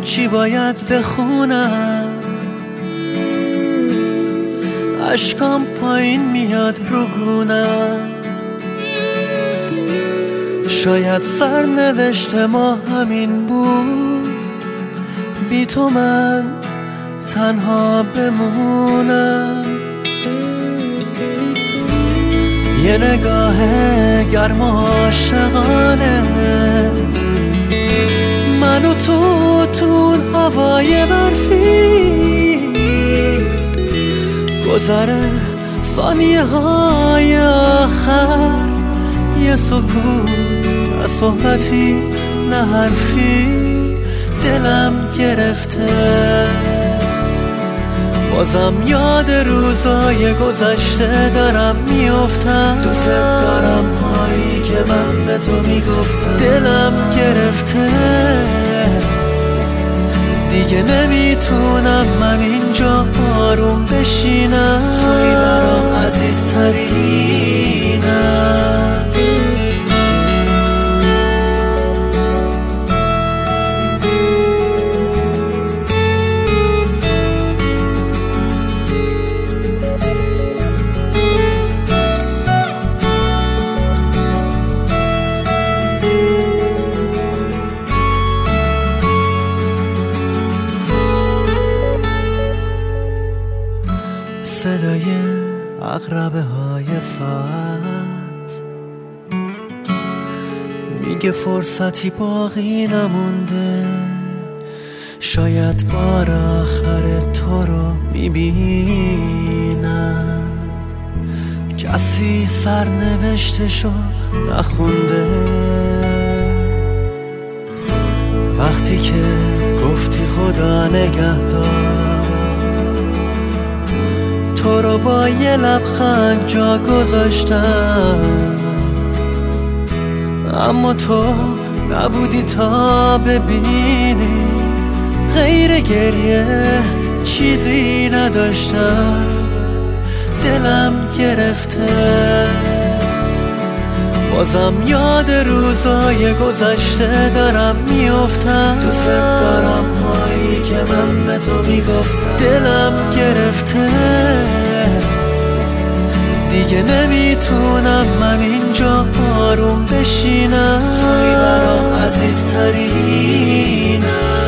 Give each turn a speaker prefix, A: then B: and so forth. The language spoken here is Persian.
A: چی باید بخونم؟ اشکام پایین میاد رو گونم. شاید سرنوشت ما همین بود، بی تو من تنها بمونم. یه نگاه گرم و عاشقانه، من و تو هوای برفی، گذره ثانیه های آخر، یه سکوت نه صحبتی نه حرفی، دلم گرفته. بازم یاد روزای گذشته دارم میافتم، دوست دارم هایی که من به تو میگفتم. دلم گرفته دیگه، نمیتونم من اینجا آروم بشینم. توی برام عزیزترینم. صدای عقربه های ساعت میگه فرصتی باقی نمونده، شاید بار آخر تو رو میبینم. کسی سرنوشتشو نخونده، وقتی که گفتی خدا نگهدار، تو رو با یه لبخند جا گذاشتم. اما تو نبودی تا ببینی، غیر گریه چیزی نداشتم. دلم گرفته بازم یاد روزای گذشته دارم میافتم. دوست دارم هایی که من به تو میگفتم. دلم گرفته دیگه، نمیتونم من اینجا آروم بشینم. توی برام عزیزترینم.